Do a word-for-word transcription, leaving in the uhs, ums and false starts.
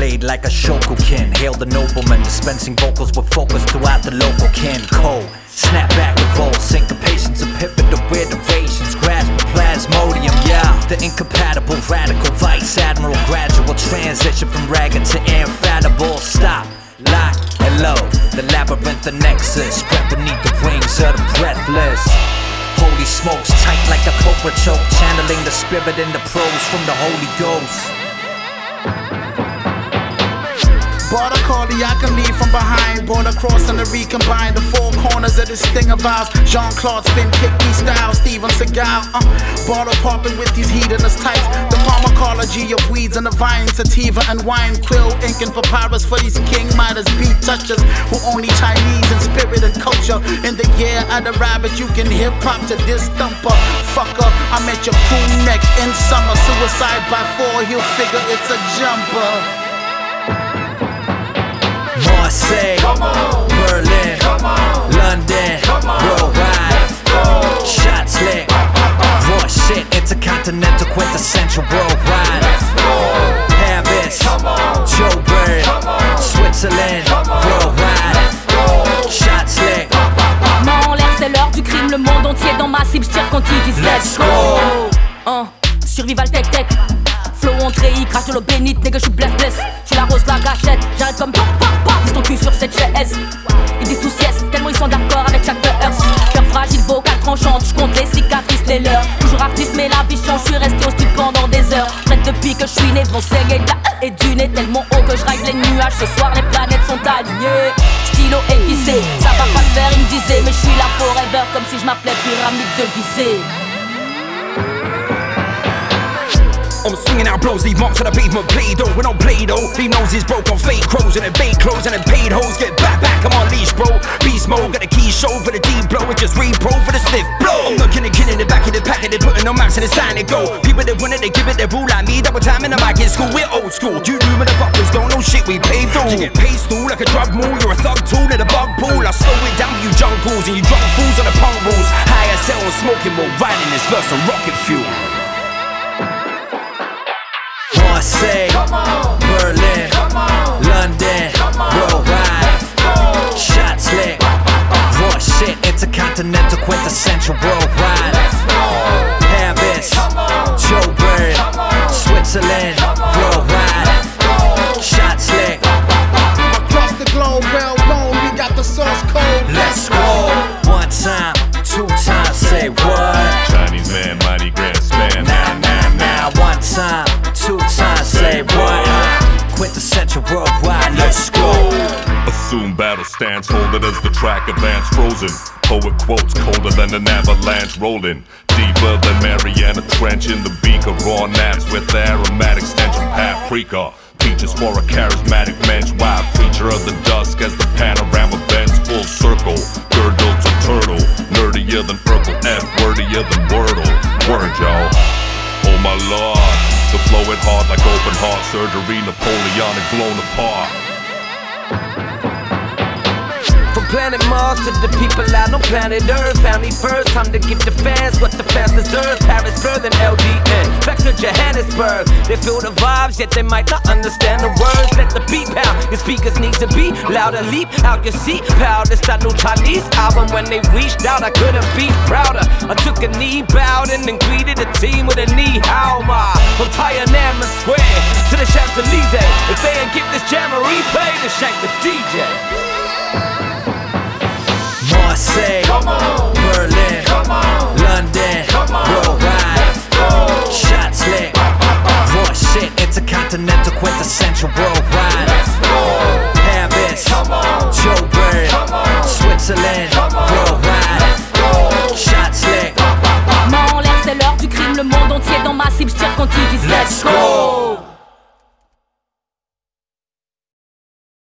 blade like a shokukin. Hail the nobleman, dispensing vocals with focus throughout the local kin. Cold, snap back, revolt, syncopations, a pivotal iterations. Grasp the plasmodium, yeah. The incompatible, radical, vice admiral, gradual transition from ragged to infallible. Stop, lock, and load. The labyrinth, the nexus, spread beneath the wings of the breathless. Holy smokes, tight like a cobra choke, channeling the spirit in the prose from the Holy Ghost. Border collie, I can lead from behind. Border cross and the recombine. The four corners of this thing of ours. Jean-Claude spin, kick me style. Steven Seagal, uh, bottle popping with these hedonist types. The pharmacology of weeds and the vine. Sativa and wine. Quill, ink and papyrus for these king Midas beat touchers who only Chinese in spirit and culture. In the year of the rabbit, you can hip hop to this thumper. Fucker, I'm at your cool neck in summer. Suicide by four, he'll figure it's a jumper. Marseille, Berlin, London, worldwide, shots lit, raw shit, intercontinental, quintessential worldwide. Paris, Joburg, Switzerland, worldwide, shots lit. Main en l'air, c'est l'heure du crime, le monde entier dans ma cible, j'tire quand ils disent let's go. uh, Survival tech tech. Flow entré, il crache de l'eau bénite, nigga j'suis bless bless. J'suis la rose, la gâchette, j'arrête comme pop pop pop. Dis ton cul sur cette chaise. Ils disent tous yes, tellement ils sont d'accord avec chaque verse. Cœur fragile, vocal tranchante, j'compte les cicatrices, les leurs. Toujours artiste mais la vie change, j'suis resté au studio pendant des heures. Prête depuis que j'suis né, devant Sergei de la E et du nez. Tellement haut que j'ride les nuages, ce soir les planètes sont alignées. Stylo aiguisé, ça va pas le faire, il me disait. Mais j'suis là forever, comme si j'm'appelais pyramide de Gizeh. I'm swinging out blows, leave marks on the pavement, Play-Doh, we don't Play-Doh. Leave noses broke on fake crows and then bait clothes and then paid hoes. Get back, back, I'm on leash, bro. Beast mode, got a key show for the deep blow. It's just repro for the sniff blow. I'm looking at killing the back of the packet, they putting no max in the sign and go. People that want it, they give it their rule like me. Double time in the mic in school, we're old school. You new motherfuckers don't know shit, we paved through. You get paced through like a drug mule, you're a thug tool in a bug pool. I slow it down for you junk fools and you drunk fools on the punk rules. High as hell and smoking while riding this verse on rocket fuel. Marseille, Berlin, London, worldwide, shots lit, raw shit, intercontinental, quintessential worldwide. Paris, Joburg, Switzerland, worldwide, shots lit. Across the globe, well known, we got the source code. Let's go. One time, two times, say what? Chinese man, mighty grand span. Now, now, now, one time. Two times, say what? Quintessential worldwide, let's go. Assume battle stance, hold it as the track advance frozen. Poet quotes colder than an avalanche rolling. Deeper than Mariana Trench in the beaker. Raw naps with aromatic stench and paprika. Peaches for a charismatic mensch. Wild creature of the dusk as the panorama bends full circle. Girdle to turtle, nerdier than Urkel, F-wordier than Wordle. Word, y'all. Oh my lord. The flow it hard like open heart surgery, Napoleonic blown apart. From planet Mars to the people out on planet Earth. Family first, time to give the fans what the fans deserve. Paris, Berlin, L D N, back to Johannesburg. They feel the vibes, yet they might not understand the words. Let the beat pound, your speakers need to be louder. Leap out your seat, pal. This that new Chinese album. When they reached out, I couldn't be prouder. I took a knee, bowed, and then greeted the team with a knee. How ma? From Tiananmen Square to the Champs-Elysees. If they ain't give this jam a replay, then shank the D J. Marseille, Berlin, London, worldwide, shots lit, raw shit, intercontinental, quintessential worldwide. Paris, Joburg, Switzerland, worldwide, shots lit. Main en l'air, c'est l'heure du crime, le monde entier dans ma cible, j'tire quand ils disent let's go.